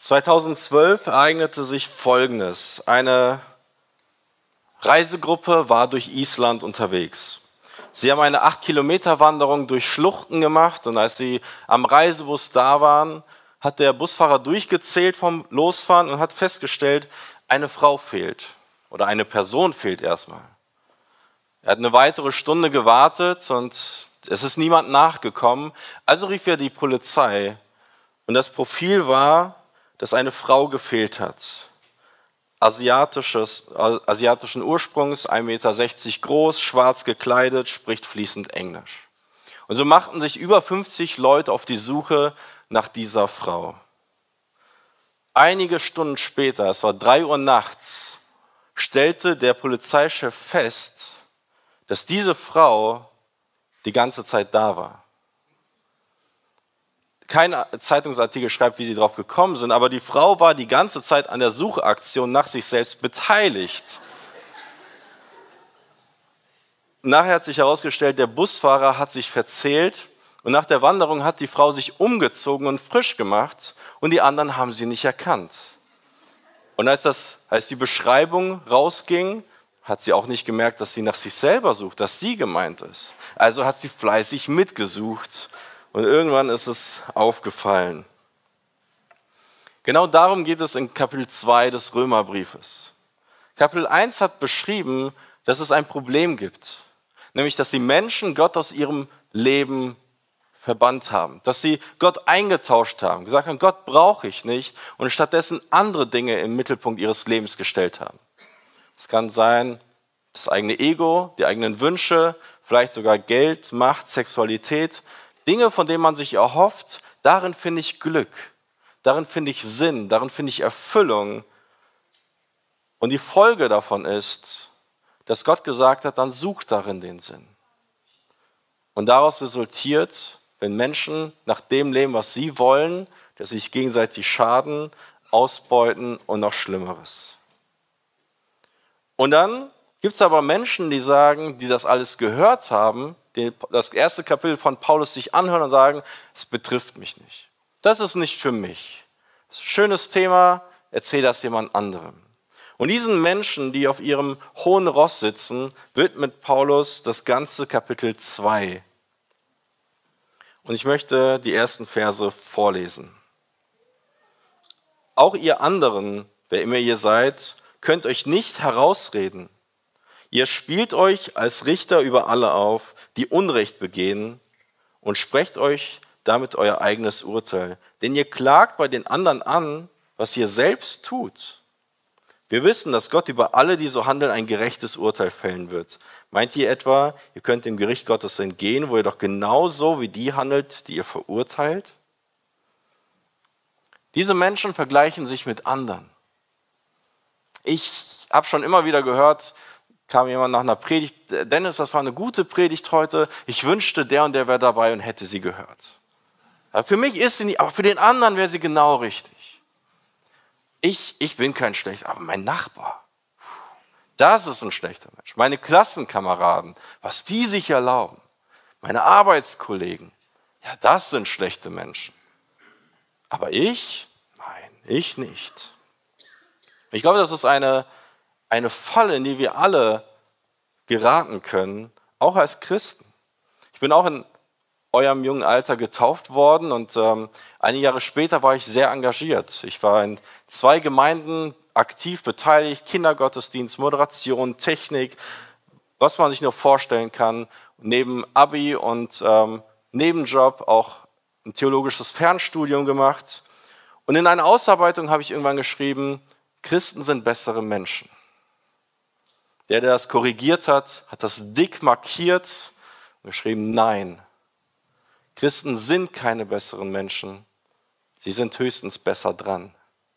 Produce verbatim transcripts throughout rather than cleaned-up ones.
zweitausendzwölf ereignete sich Folgendes. Eine Reisegruppe war durch Island unterwegs. Sie haben eine acht Kilometer Wanderung durch Schluchten gemacht und als sie am Reisebus da waren, hat der Busfahrer durchgezählt vom Losfahren und hat festgestellt, eine Frau fehlt oder eine Person fehlt erstmal. Er hat eine weitere Stunde gewartet und es ist niemand nachgekommen. Also rief er die Polizei und das Profil war, dass eine Frau gefehlt hat. Asiatisches, asiatischen Ursprungs, ein Meter sechzig groß, schwarz gekleidet, spricht fließend Englisch. Und so machten sich über fünfzig Leute auf die Suche nach dieser Frau. Einige Stunden später, es war drei Uhr nachts, stellte der Polizeichef fest, dass diese Frau die ganze Zeit da war. Kein Zeitungsartikel schreibt, wie sie drauf gekommen sind, aber die Frau war die ganze Zeit an der Suchaktion nach sich selbst beteiligt. Nachher hat sich herausgestellt, der Busfahrer hat sich verzählt und nach der Wanderung hat die Frau sich umgezogen und frisch gemacht und die anderen haben sie nicht erkannt. Und als, das, als die Beschreibung rausging, hat sie auch nicht gemerkt, dass sie nach sich selber sucht, dass sie gemeint ist. Also hat sie fleißig mitgesucht. Und irgendwann ist es aufgefallen. Genau darum geht es in Kapitel zwei des Römerbriefes. Kapitel eins hat beschrieben, dass es ein Problem gibt. Nämlich, dass die Menschen Gott aus ihrem Leben verbannt haben. Dass sie Gott eingetauscht haben. Gesagt haben, Gott brauche ich nicht. Und stattdessen andere Dinge im Mittelpunkt ihres Lebens gestellt haben. Es kann sein, das eigene Ego, die eigenen Wünsche, vielleicht sogar Geld, Macht, Sexualität. Dinge, von denen man sich erhofft, darin finde ich Glück, darin finde ich Sinn, darin finde ich Erfüllung. Und die Folge davon ist, dass Gott gesagt hat, dann sucht darin den Sinn. Und daraus resultiert, wenn Menschen nach dem leben, was sie wollen, dass sie sich gegenseitig schaden, ausbeuten und noch Schlimmeres. Und dann gibt es aber Menschen, die sagen, die das alles gehört haben, die das erste Kapitel von Paulus sich anhören und sagen, es betrifft mich nicht. Das ist nicht für mich. Das ist ein schönes Thema, erzähl das jemand anderem. Und diesen Menschen, die auf ihrem hohen Ross sitzen, widmet Paulus das ganze Kapitel zwei. Und ich möchte die ersten Verse vorlesen. Auch ihr anderen, wer immer ihr seid, könnt euch nicht herausreden. Ihr spielt euch als Richter über alle auf, die Unrecht begehen, und sprecht euch damit euer eigenes Urteil. Denn ihr klagt bei den anderen an, was ihr selbst tut. Wir wissen, dass Gott über alle, die so handeln, ein gerechtes Urteil fällen wird. Meint ihr etwa, ihr könnt dem Gericht Gottes entgehen, wo ihr doch genauso wie die handelt, die ihr verurteilt? Diese Menschen vergleichen sich mit anderen. Ich habe schon immer wieder gehört, kam jemand nach einer Predigt, Dennis, das war eine gute Predigt heute, ich wünschte, der und der wäre dabei und hätte sie gehört. Ja, für mich ist sie nicht, aber für den anderen wäre sie genau richtig. Ich, ich bin kein schlechter, aber mein Nachbar, das ist ein schlechter Mensch. Meine Klassenkameraden, was die sich erlauben, meine Arbeitskollegen, ja, das sind schlechte Menschen. Aber ich? Nein, ich nicht. Ich glaube, das ist eine, eine Falle, in die wir alle geraten können, auch als Christen. Ich bin auch in eurem jungen Alter getauft worden und ähm, einige Jahre später war ich sehr engagiert. Ich war in zwei Gemeinden aktiv beteiligt, Kindergottesdienst, Moderation, Technik, was man sich nur vorstellen kann. Neben Abi und ähm, Nebenjob auch ein theologisches Fernstudium gemacht. Und in einer Ausarbeitung habe ich irgendwann geschrieben, Christen sind bessere Menschen. Der, der das korrigiert hat, hat das dick markiert und geschrieben, nein, Christen sind keine besseren Menschen, sie sind höchstens besser dran.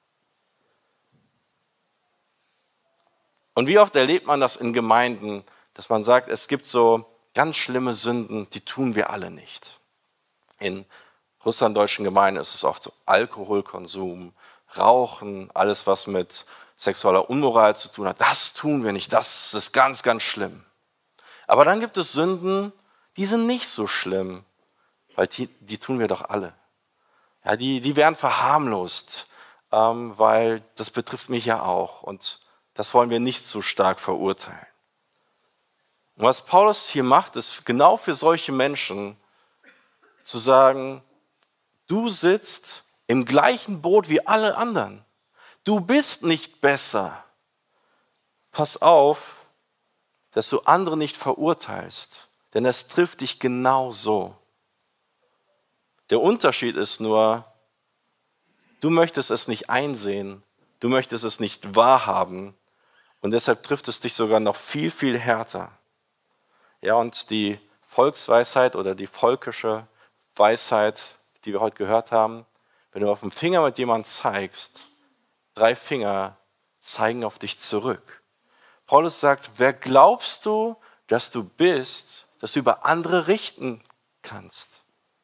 Und wie oft erlebt man das in Gemeinden, dass man sagt, es gibt so ganz schlimme Sünden, die tun wir alle nicht. In russlanddeutschen Gemeinden ist es oft so Alkoholkonsum, Rauchen, alles was mit sexueller Unmoral zu tun hat, das tun wir nicht, das ist ganz, ganz schlimm. Aber dann gibt es Sünden, die sind nicht so schlimm, weil die, die tun wir doch alle. Ja, die, die werden verharmlost. ähm, weil das betrifft mich ja auch und das wollen wir nicht so stark verurteilen. Und was Paulus hier macht, ist genau für solche Menschen zu sagen, du sitzt im gleichen Boot wie alle anderen. Du bist nicht besser. Pass auf, dass du andere nicht verurteilst, denn es trifft dich genau so. Der Unterschied ist nur, du möchtest es nicht einsehen, du möchtest es nicht wahrhaben und deshalb trifft es dich sogar noch viel, viel härter. Ja, und die Volksweisheit oder die volkische Weisheit, die wir heute gehört haben, wenn du auf den Finger mit jemandem zeigst, drei Finger zeigen auf dich zurück. Paulus sagt, wer glaubst du, dass du bist, dass du über andere richten kannst?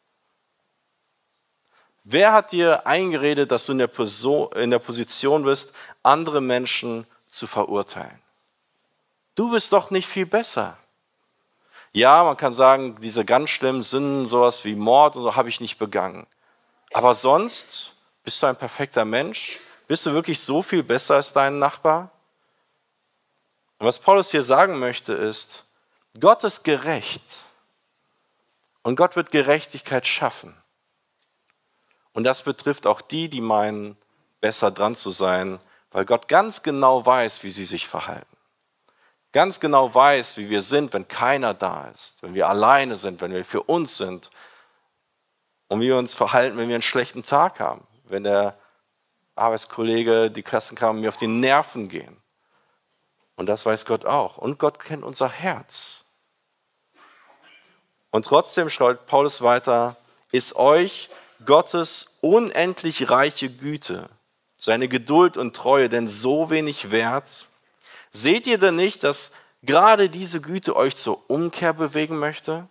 Wer hat dir eingeredet, dass du in der, Person, in der Position bist, andere Menschen zu verurteilen? Du bist doch nicht viel besser. Ja, man kann sagen, diese ganz schlimmen Sünden, sowas wie Mord und so, habe ich nicht begangen. Aber sonst bist du ein perfekter Mensch? Bist du wirklich so viel besser als dein Nachbar? Und was Paulus hier sagen möchte ist, Gott ist gerecht und Gott wird Gerechtigkeit schaffen. Und das betrifft auch die, die meinen, besser dran zu sein, weil Gott ganz genau weiß, wie sie sich verhalten. Ganz genau weiß, wie wir sind, wenn keiner da ist, wenn wir alleine sind, wenn wir für uns sind und wie wir uns verhalten, wenn wir einen schlechten Tag haben, wenn der Arbeitskollege, die Klassenkameraden mir auf die Nerven gehen. Und das weiß Gott auch. Und Gott kennt unser Herz. Und trotzdem schreibt Paulus weiter, ist euch Gottes unendlich reiche Güte, seine Geduld und Treue denn so wenig wert? Seht ihr denn nicht, dass gerade diese Güte euch zur Umkehr bewegen möchte?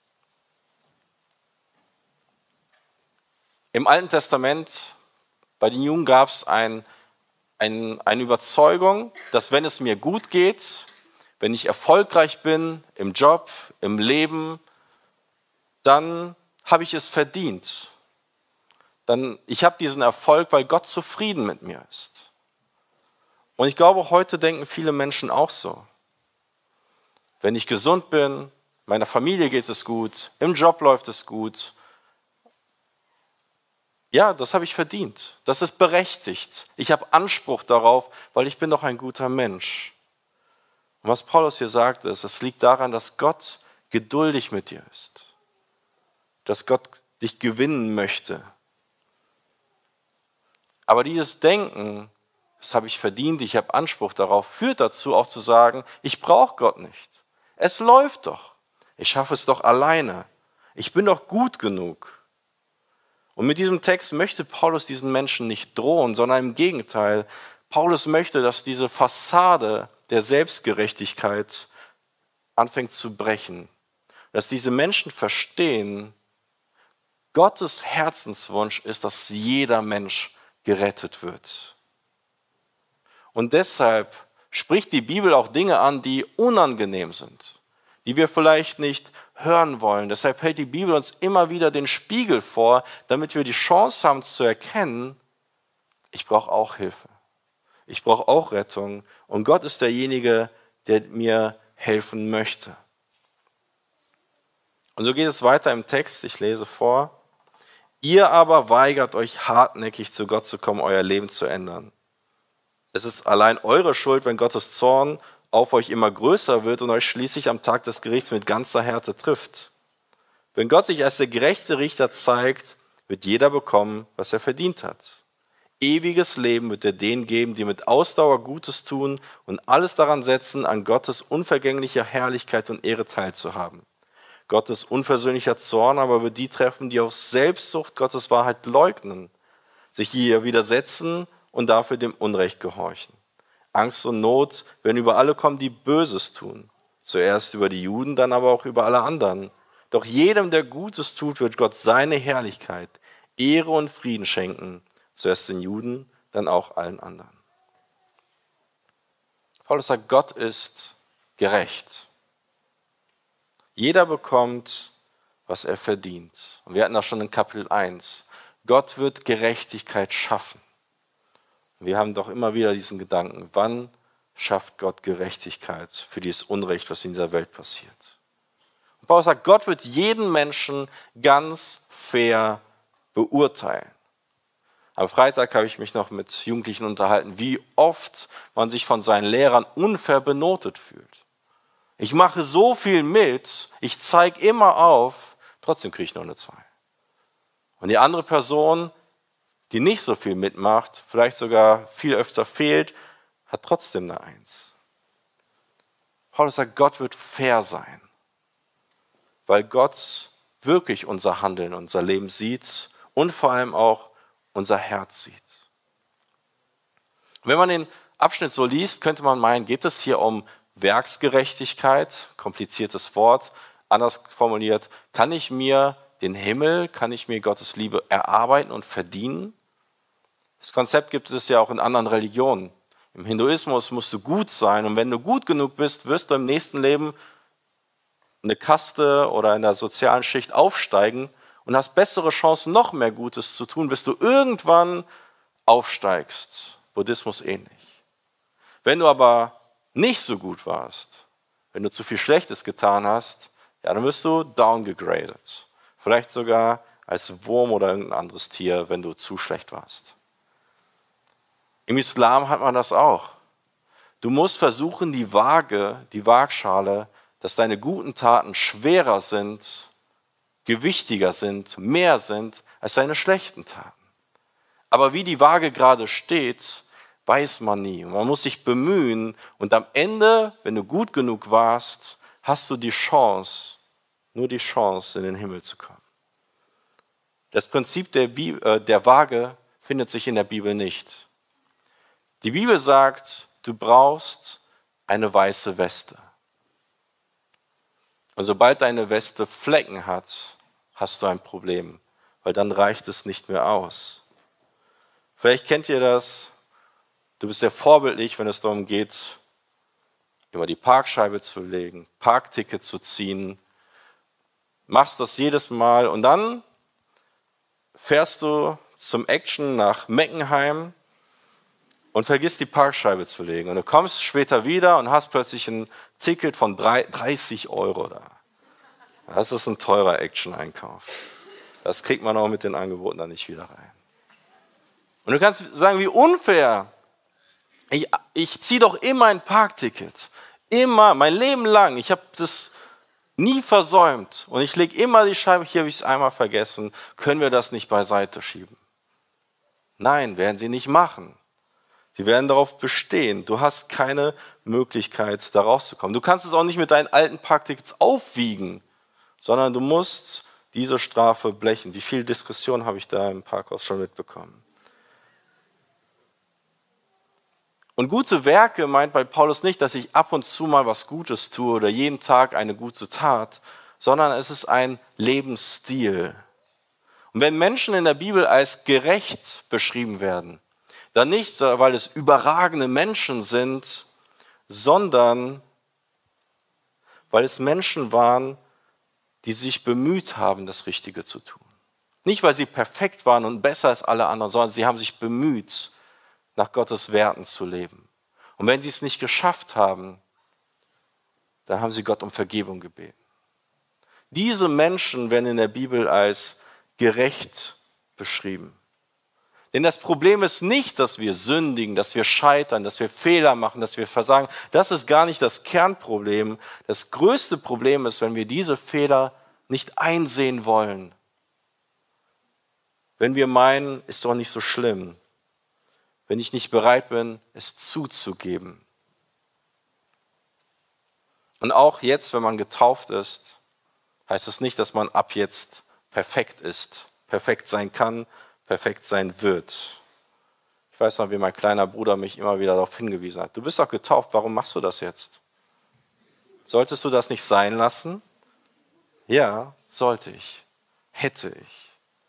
Im Alten Testament, bei den Juden gab es ein, ein, eine Überzeugung, dass wenn es mir gut geht, wenn ich erfolgreich bin im Job, im Leben, dann habe ich es verdient. Dann, ich habe diesen Erfolg, weil Gott zufrieden mit mir ist. Und ich glaube, heute denken viele Menschen auch so. Wenn ich gesund bin, meiner Familie geht es gut, im Job läuft es gut, ja, das habe ich verdient. Das ist berechtigt. Ich habe Anspruch darauf, weil ich bin doch ein guter Mensch. Und was Paulus hier sagt, ist, es liegt daran, dass Gott geduldig mit dir ist. Dass Gott dich gewinnen möchte. Aber dieses Denken, das habe ich verdient, ich habe Anspruch darauf, führt dazu auch zu sagen, ich brauche Gott nicht. Es läuft doch. Ich schaffe es doch alleine. Ich bin doch gut genug. Und mit diesem Text möchte Paulus diesen Menschen nicht drohen, sondern im Gegenteil. Paulus möchte, dass diese Fassade der Selbstgerechtigkeit anfängt zu brechen. Dass diese Menschen verstehen, Gottes Herzenswunsch ist, dass jeder Mensch gerettet wird. Und deshalb spricht die Bibel auch Dinge an, die unangenehm sind, die wir vielleicht nicht hören wollen. Deshalb hält die Bibel uns immer wieder den Spiegel vor, damit wir die Chance haben zu erkennen, ich brauche auch Hilfe. Ich brauche auch Rettung. Und Gott ist derjenige, der mir helfen möchte. Und so geht es weiter im Text. Ich lese vor. Ihr aber weigert euch hartnäckig zu Gott zu kommen, euer Leben zu ändern. Es ist allein eure Schuld, wenn Gottes Zorn auf euch immer größer wird und euch schließlich am Tag des Gerichts mit ganzer Härte trifft. Wenn Gott sich als der gerechte Richter zeigt, wird jeder bekommen, was er verdient hat. Ewiges Leben wird er denen geben, die mit Ausdauer Gutes tun und alles daran setzen, an Gottes unvergänglicher Herrlichkeit und Ehre teilzuhaben. Gottes unversöhnlicher Zorn aber wird die treffen, die aus Selbstsucht Gottes Wahrheit leugnen, sich ihr widersetzen und dafür dem Unrecht gehorchen. Angst und Not werden über alle kommen, die Böses tun. Zuerst über die Juden, dann aber auch über alle anderen. Doch jedem, der Gutes tut, wird Gott seine Herrlichkeit, Ehre und Frieden schenken. Zuerst den Juden, dann auch allen anderen. Paulus sagt, Gott ist gerecht. Jeder bekommt, was er verdient. Und wir hatten das schon in Kapitel eins. Gott wird Gerechtigkeit schaffen. Wir haben doch immer wieder diesen Gedanken, wann schafft Gott Gerechtigkeit für dieses Unrecht, was in dieser Welt passiert? Und Paulus sagt, Gott wird jeden Menschen ganz fair beurteilen. Am Freitag habe ich mich noch mit Jugendlichen unterhalten, wie oft man sich von seinen Lehrern unfair benotet fühlt. Ich mache so viel mit, ich zeige immer auf, trotzdem kriege ich nur eine zwei. Und die andere Person, die nicht so viel mitmacht, vielleicht sogar viel öfter fehlt, hat trotzdem eine Eins. Paulus sagt, Gott wird fair sein, weil Gott wirklich unser Handeln, unser Leben sieht und vor allem auch unser Herz sieht. Wenn man den Abschnitt so liest, könnte man meinen, geht es hier um Werksgerechtigkeit, kompliziertes Wort, anders formuliert, kann ich mir den Himmel, kann ich mir Gottes Liebe erarbeiten und verdienen? Das Konzept gibt es ja auch in anderen Religionen. Im Hinduismus musst du gut sein und wenn du gut genug bist, wirst du im nächsten Leben eine Kaste oder in der sozialen Schicht aufsteigen und hast bessere Chancen, noch mehr Gutes zu tun, bis du irgendwann aufsteigst. Buddhismus ähnlich. Wenn du aber nicht so gut warst, wenn du zu viel Schlechtes getan hast, ja, dann wirst du downgegradet. Vielleicht sogar als Wurm oder irgendein anderes Tier, wenn du zu schlecht warst. Im Islam hat man das auch. Du musst versuchen, die Waage, die Waagschale, dass deine guten Taten schwerer sind, gewichtiger sind, mehr sind als deine schlechten Taten. Aber wie die Waage gerade steht, weiß man nie. Man muss sich bemühen und am Ende, wenn du gut genug warst, hast du die Chance, nur die Chance, in den Himmel zu kommen. Das Prinzip der, Bibel, äh, der Waage findet sich in der Bibel nicht. Die Bibel sagt, du brauchst eine weiße Weste. Und sobald deine Weste Flecken hat, hast du ein Problem, weil dann reicht es nicht mehr aus. Vielleicht kennt ihr das, du bist sehr vorbildlich, wenn es darum geht, immer die Parkscheibe zu legen, Parkticket zu ziehen, machst das jedes Mal und dann fährst du zum Action nach Meckenheim und vergisst die Parkscheibe zu legen. Und du kommst später wieder und hast plötzlich ein Ticket von dreißig Euro da. Das ist ein teurer Action-Einkauf. Das kriegt man auch mit den Angeboten dann nicht wieder rein. Und du kannst sagen, wie unfair. Ich, ich ziehe doch immer ein Parkticket. Immer, mein Leben lang. Ich habe das nie versäumt. Und ich lege immer die Scheibe, hier habe ich es einmal vergessen. Können wir das nicht beiseite schieben? Nein, werden sie nicht machen. Sie werden darauf bestehen. Du hast keine Möglichkeit, da rauszukommen. Du kannst es auch nicht mit deinen alten Parktickets aufwiegen, sondern du musst diese Strafe blechen. Wie viel Diskussion habe ich da im Parkhaus schon mitbekommen? Und gute Werke meint bei Paulus nicht, dass ich ab und zu mal was Gutes tue oder jeden Tag eine gute Tat, sondern es ist ein Lebensstil. Und wenn Menschen in der Bibel als gerecht beschrieben werden, dann nicht, weil es überragende Menschen sind, sondern weil es Menschen waren, die sich bemüht haben, das Richtige zu tun. Nicht, weil sie perfekt waren und besser als alle anderen, sondern sie haben sich bemüht, nach Gottes Werten zu leben. Und wenn sie es nicht geschafft haben, dann haben sie Gott um Vergebung gebeten. Diese Menschen werden in der Bibel als gerecht beschrieben. Denn das Problem ist nicht, dass wir sündigen, dass wir scheitern, dass wir Fehler machen, dass wir versagen. Das ist gar nicht das Kernproblem. Das größte Problem ist, wenn wir diese Fehler nicht einsehen wollen. Wenn wir meinen, ist doch nicht so schlimm. Wenn ich nicht bereit bin, es zuzugeben. Und auch jetzt, wenn man getauft ist, heißt es nicht, dass man ab jetzt perfekt ist, perfekt sein kann, perfekt sein wird. Ich weiß noch, wie mein kleiner Bruder mich immer wieder darauf hingewiesen hat. Du bist doch getauft, warum machst du das jetzt? Solltest du das nicht sein lassen? Ja, sollte ich. Hätte ich.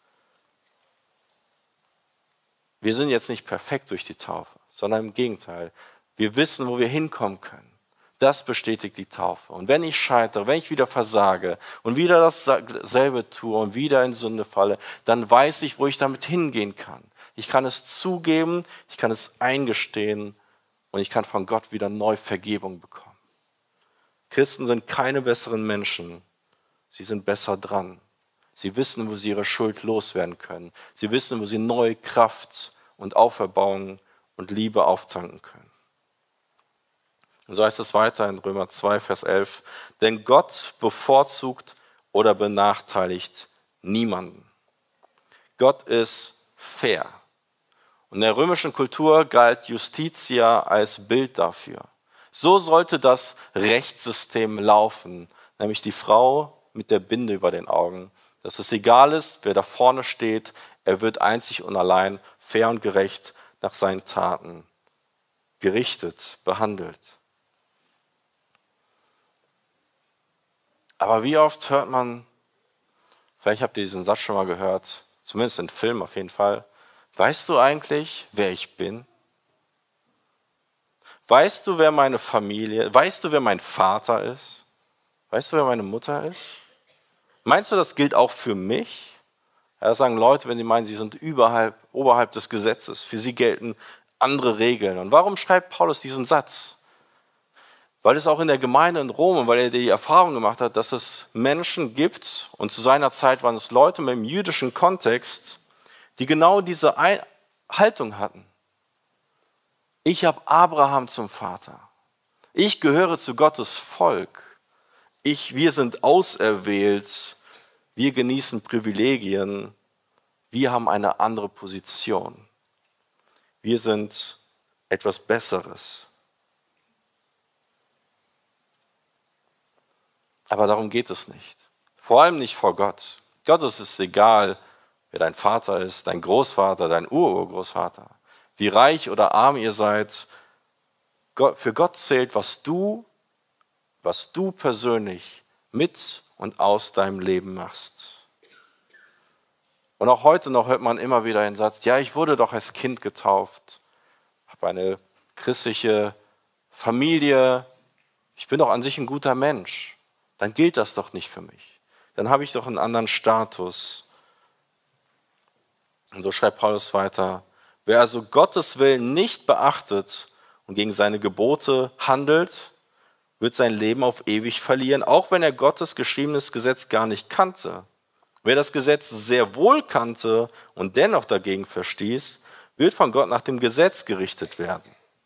Wir sind jetzt nicht perfekt durch die Taufe, sondern im Gegenteil. Wir wissen, wo wir hinkommen können. Das bestätigt die Taufe. Und wenn ich scheitere, wenn ich wieder versage und wieder dasselbe tue und wieder in Sünde falle, dann weiß ich, wo ich damit hingehen kann. Ich kann es zugeben, ich kann es eingestehen und ich kann von Gott wieder neu Vergebung bekommen. Christen sind keine besseren Menschen. Sie sind besser dran. Sie wissen, wo sie ihre Schuld loswerden können. Sie wissen, wo sie neue Kraft und Auferbauung und Liebe auftanken können. Und so heißt es weiter in Römer zwei, Vers elf. Denn Gott bevorzugt oder benachteiligt niemanden. Gott ist fair. Und in der römischen Kultur galt Justitia als Bild dafür. So sollte das Rechtssystem laufen, nämlich die Frau mit der Binde über den Augen, dass es egal ist, wer da vorne steht, er wird einzig und allein fair und gerecht nach seinen Taten gerichtet, behandelt. Aber wie oft hört man, vielleicht habt ihr diesen Satz schon mal gehört, zumindest in Filmen auf jeden Fall, weißt du eigentlich, wer ich bin? Weißt du, wer meine Familie, weißt du, wer mein Vater ist? Weißt du, wer meine Mutter ist? Meinst du, das gilt auch für mich? Ja, das sagen Leute, wenn sie meinen, sie sind überhalb, oberhalb des Gesetzes. Für sie gelten andere Regeln. Und warum schreibt Paulus diesen Satz? Weil es auch in der Gemeinde in Rom und weil er die Erfahrung gemacht hat, dass es Menschen gibt, und zu seiner Zeit waren es Leute mit dem jüdischen Kontext, die genau diese Haltung hatten. Ich habe Abraham zum Vater. Ich gehöre zu Gottes Volk. Ich, wir sind auserwählt. Wir genießen Privilegien. Wir haben eine andere Position. Wir sind etwas Besseres. Aber darum geht es nicht. Vor allem nicht vor Gott. Gott ist es egal, wer dein Vater ist, dein Großvater, dein Ururgroßvater. Wie reich oder arm ihr seid. Für Gott zählt, was du, was du persönlich mit und aus deinem Leben machst. Und auch heute noch hört man immer wieder den Satz, ja, ich wurde doch als Kind getauft, habe eine christliche Familie, ich bin doch an sich ein guter Mensch. Dann gilt das doch nicht für mich. Dann habe ich doch einen anderen Status. Und so schreibt Paulus weiter, wer also Gottes Willen nicht beachtet und gegen seine Gebote handelt, wird sein Leben auf ewig verlieren, auch wenn er Gottes geschriebenes Gesetz gar nicht kannte. Wer das Gesetz sehr wohl kannte und dennoch dagegen verstieß, wird von Gott nach dem Gesetz gerichtet werden.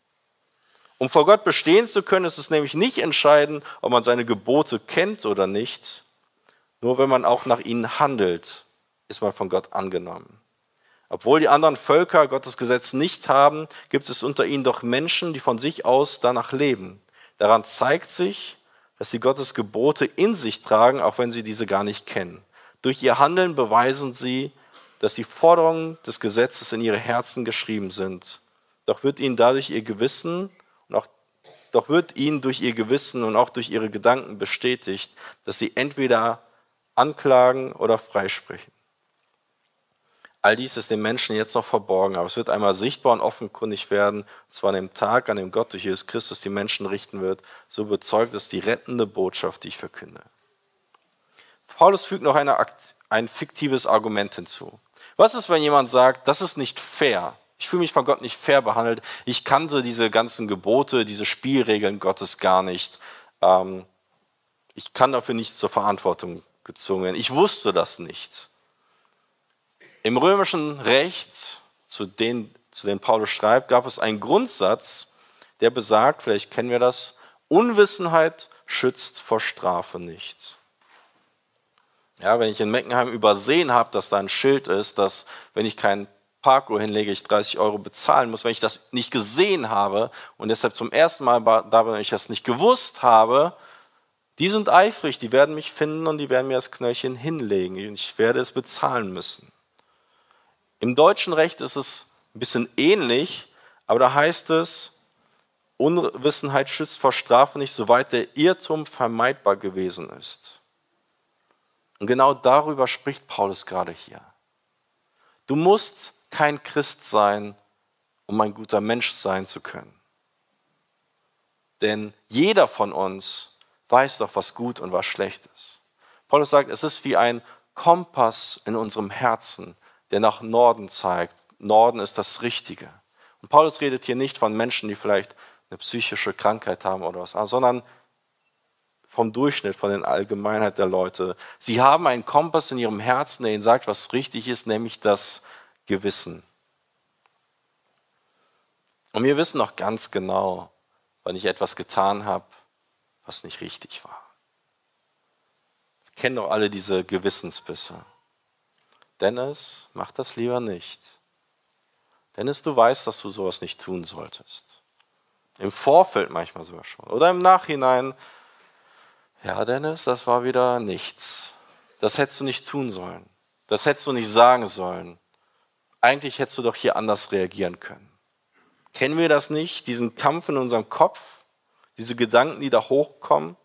Um vor Gott bestehen zu können, ist es nämlich nicht entscheidend, ob man seine Gebote kennt oder nicht. Nur wenn man auch nach ihnen handelt, ist man von Gott angenommen. Obwohl die anderen Völker Gottes Gesetz nicht haben, gibt es unter ihnen doch Menschen, die von sich aus danach leben. Daran zeigt sich, dass sie Gottes Gebote in sich tragen, auch wenn sie diese gar nicht kennen. Durch ihr Handeln beweisen sie, dass die Forderungen des Gesetzes in ihre Herzen geschrieben sind. Doch wird ihnen dadurch ihr Gewissen und auch, doch wird ihnen durch ihr Gewissen und auch durch ihre Gedanken bestätigt, dass sie entweder anklagen oder freisprechen. All dies ist den Menschen jetzt noch verborgen, aber es wird einmal sichtbar und offenkundig werden, und zwar an dem Tag, an dem Gott durch Jesus Christus die Menschen richten wird. So bezeugt es die rettende Botschaft, die ich verkünde. Paulus fügt noch eine, ein fiktives Argument hinzu. Was ist, wenn jemand sagt, das ist nicht fair? Ich fühle mich von Gott nicht fair behandelt. Ich kannte diese ganzen Gebote, diese Spielregeln Gottes gar nicht. Ähm, ich kann dafür nicht zur Verantwortung gezogen werden. Ich wusste das nicht. Im römischen Recht, zu dem, zu dem Paulus schreibt, gab es einen Grundsatz, der besagt, vielleicht kennen wir das, Unwissenheit schützt vor Strafe nicht. Ja, wenn ich in Meckenheim übersehen habe, dass da ein Schild ist, dass wenn ich kein Parko hinlege, ich dreißig Euro bezahlen muss, wenn ich das nicht gesehen habe und deshalb zum ersten Mal da bin, wenn ich das nicht gewusst habe, die sind eifrig, die werden mich finden und die werden mir das Knöllchen hinlegen. Ich werde es bezahlen müssen. Im deutschen Recht ist es ein bisschen ähnlich, aber da heißt es, Unwissenheit schützt vor Strafe nicht, soweit der Irrtum vermeidbar gewesen ist. Und genau darüber spricht Paulus gerade hier. Du musst kein Christ sein, um ein guter Mensch sein zu können. Denn jeder von uns weiß doch, was gut und was schlecht ist. Paulus sagt, es ist wie ein Kompass in unserem Herzen, der nach Norden zeigt. Norden ist das Richtige. Und Paulus redet hier nicht von Menschen, die vielleicht eine psychische Krankheit haben oder was, sondern vom Durchschnitt, von der Allgemeinheit der Leute. Sie haben einen Kompass in ihrem Herzen, der ihnen sagt, was richtig ist, nämlich das Gewissen. Und wir wissen noch ganz genau, wann ich etwas getan habe, was nicht richtig war. Wir kennen doch alle diese Gewissensbisse. Dennis, mach das lieber nicht. Dennis, du weißt, dass du sowas nicht tun solltest. Im Vorfeld manchmal sogar schon. Oder im Nachhinein, ja Dennis, das war wieder nichts. Das hättest du nicht tun sollen. Das hättest du nicht sagen sollen. Eigentlich hättest du doch hier anders reagieren können. Kennen wir das nicht, diesen Kampf in unserem Kopf, diese Gedanken, die da hochkommen?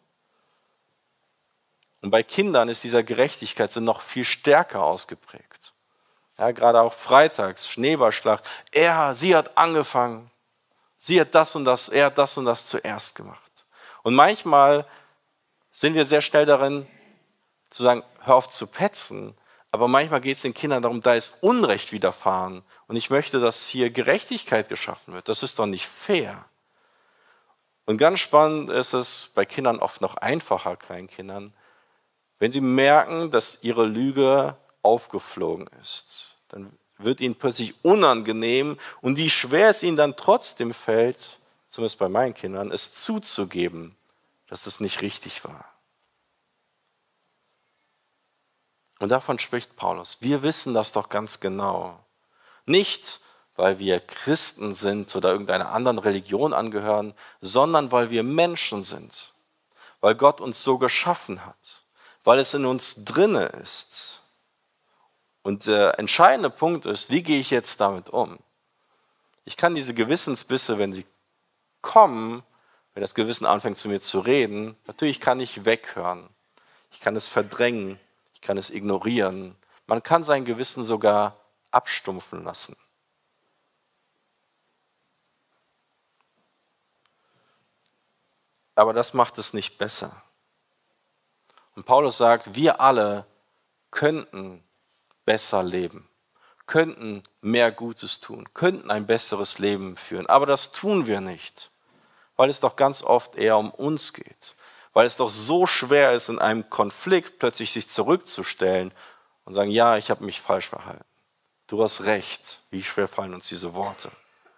Und bei Kindern ist dieser Gerechtigkeitssinn noch viel stärker ausgeprägt. Ja, gerade auch freitags, Schneeballschlacht. Er, sie hat angefangen. Sie hat das und das, er hat das und das zuerst gemacht. Und manchmal sind wir sehr schnell darin, zu sagen, hör auf zu petzen. Aber manchmal geht es den Kindern darum, da ist Unrecht widerfahren. Und ich möchte, dass hier Gerechtigkeit geschaffen wird. Das ist doch nicht fair. Und ganz spannend ist es bei Kindern oft noch einfacher, Kleinkindern, wenn sie merken, dass ihre Lüge aufgeflogen ist. Dann wird ihnen plötzlich unangenehm und wie schwer es ihnen dann trotzdem fällt, zumindest bei meinen Kindern, es zuzugeben, dass es nicht richtig war. Und davon spricht Paulus. Wir wissen das doch ganz genau. Nicht, weil wir Christen sind oder irgendeiner anderen Religion angehören, sondern weil wir Menschen sind. Weil Gott uns so geschaffen hat. Weil es in uns drinne ist. Und der entscheidende Punkt ist, wie gehe ich jetzt damit um? Ich kann diese Gewissensbisse, wenn sie kommen, wenn das Gewissen anfängt zu mir zu reden, natürlich kann ich weghören. Ich kann es verdrängen. Ich kann es ignorieren. Man kann sein Gewissen sogar abstumpfen lassen. Aber das macht es nicht besser. Und Paulus sagt, wir alle könnten besser leben, könnten mehr Gutes tun, könnten ein besseres Leben führen. Aber das tun wir nicht, weil es doch ganz oft eher um uns geht. Weil es doch so schwer ist, in einem Konflikt plötzlich sich zurückzustellen und sagen, ja, ich habe mich falsch verhalten. Du hast recht. Wie schwer fallen uns diese Worte?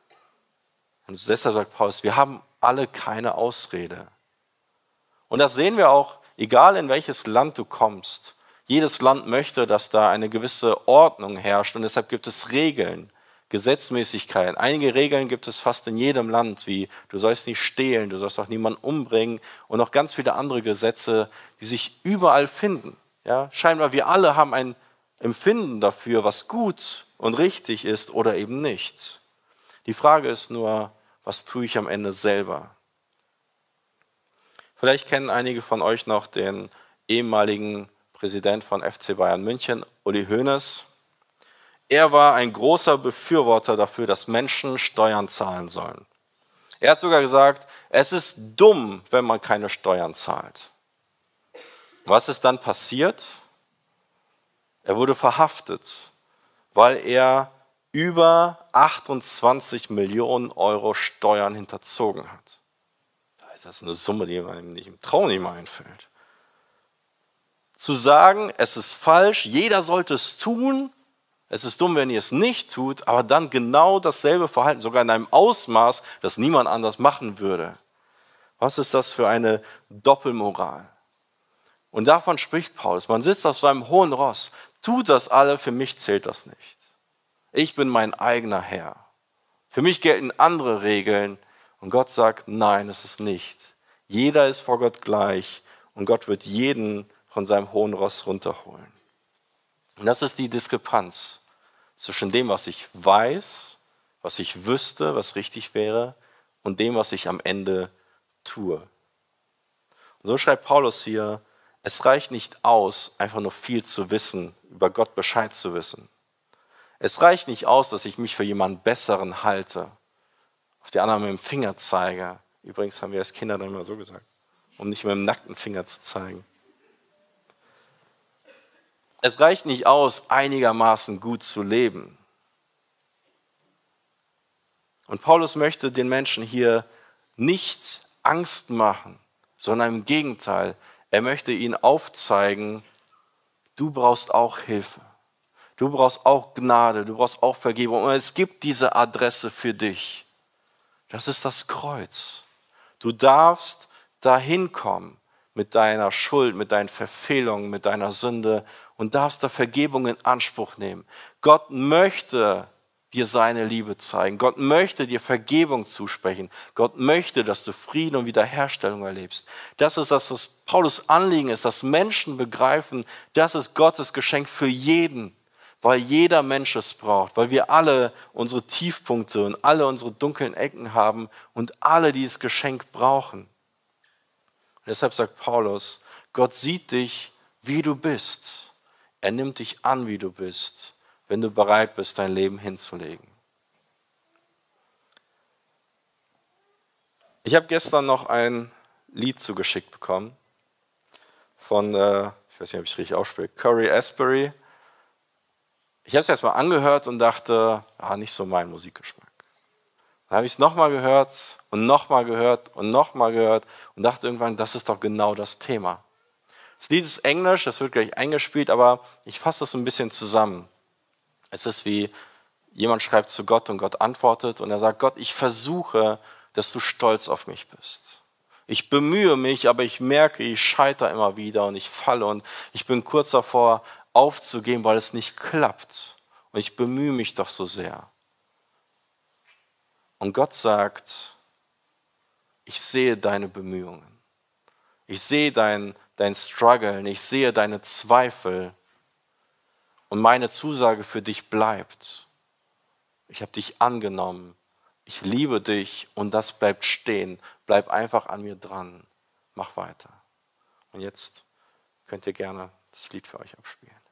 Und deshalb sagt Paulus, wir haben alle keine Ausrede. Und das sehen wir auch, egal in welches Land du kommst. Jedes Land möchte, dass da eine gewisse Ordnung herrscht und deshalb gibt es Regeln. Gesetzmäßigkeiten. Einige Regeln gibt es fast in jedem Land, wie du sollst nicht stehlen, du sollst auch niemanden umbringen und noch ganz viele andere Gesetze, die sich überall finden. Ja, scheinbar wir alle haben ein Empfinden dafür, was gut und richtig ist oder eben nicht. Die Frage ist nur, was tue ich am Ende selber? Vielleicht kennen einige von euch noch den ehemaligen Präsident von F C Bayern München, Uli Hoeneß. Er war ein großer Befürworter dafür, dass Menschen Steuern zahlen sollen. Er hat sogar gesagt, es ist dumm, wenn man keine Steuern zahlt. Was ist dann passiert? Er wurde verhaftet, weil er über achtundzwanzig Millionen Euro Steuern hinterzogen hat. Das ist eine Summe, die einem nicht im Traum nicht mehr einfällt. Zu sagen, es ist falsch, jeder sollte es tun, es ist dumm, wenn ihr es nicht tut, aber dann genau dasselbe Verhalten, sogar in einem Ausmaß, das niemand anders machen würde. Was ist das für eine Doppelmoral? Und davon spricht Paulus. Man sitzt auf seinem hohen Ross, tut das alle, für mich zählt das nicht. Ich bin mein eigener Herr. Für mich gelten andere Regeln und Gott sagt, nein, es ist nicht. Jeder ist vor Gott gleich und Gott wird jeden von seinem hohen Ross runterholen. Und das ist die Diskrepanz zwischen dem, was ich weiß, was ich wüsste, was richtig wäre, und dem, was ich am Ende tue. Und so schreibt Paulus hier, es reicht nicht aus, einfach nur viel zu wissen, über Gott Bescheid zu wissen. Es reicht nicht aus, dass ich mich für jemanden Besseren halte, auf die anderen mit dem Finger zeige. Übrigens haben wir als Kinder dann immer so gesagt, um nicht mit dem nackten Finger zu zeigen. Es reicht nicht aus, einigermaßen gut zu leben. Und Paulus möchte den Menschen hier nicht Angst machen, sondern im Gegenteil, er möchte ihnen aufzeigen, du brauchst auch Hilfe. Du brauchst auch Gnade, du brauchst auch Vergebung. Und es gibt diese Adresse für dich. Das ist das Kreuz. Du darfst dahin kommen mit deiner Schuld, mit deinen Verfehlungen, mit deiner Sünde und darfst da Vergebung in Anspruch nehmen. Gott möchte dir seine Liebe zeigen. Gott möchte dir Vergebung zusprechen. Gott möchte, dass du Frieden und Wiederherstellung erlebst. Das ist das, was Paulus Anliegen ist, dass Menschen begreifen, das ist Gottes Geschenk für jeden, weil jeder Mensch es braucht, weil wir alle unsere Tiefpunkte und alle unsere dunklen Ecken haben und alle dieses Geschenk brauchen. Und deshalb sagt Paulus, Gott sieht dich, wie du bist. Er nimmt dich an, wie du bist, wenn du bereit bist, dein Leben hinzulegen. Ich habe gestern noch ein Lied zugeschickt bekommen von, äh, ich weiß nicht, ob ich es richtig ausspreche, Cory Asbury. Ich habe es erst mal angehört und dachte, ah, nicht so mein Musikgeschmack. Dann habe ich es nochmal gehört und nochmal gehört und nochmal gehört und dachte irgendwann, das ist doch genau das Thema. Das Lied ist Englisch, das wird gleich eingespielt, aber ich fasse das ein bisschen zusammen. Es ist wie, jemand schreibt zu Gott und Gott antwortet und er sagt, Gott, ich versuche, dass du stolz auf mich bist. Ich bemühe mich, aber ich merke, ich scheitere immer wieder und ich falle und ich bin kurz davor aufzugeben, weil es nicht klappt. Und ich bemühe mich doch so sehr. Und Gott sagt, ich sehe deine Bemühungen. Ich sehe dein, dein Struggle, ich sehe deine Zweifel. Und meine Zusage für dich bleibt. Ich habe dich angenommen. Ich liebe dich und das bleibt stehen. Bleib einfach an mir dran. Mach weiter. Und jetzt könnt ihr gerne das Lied für euch abspielen.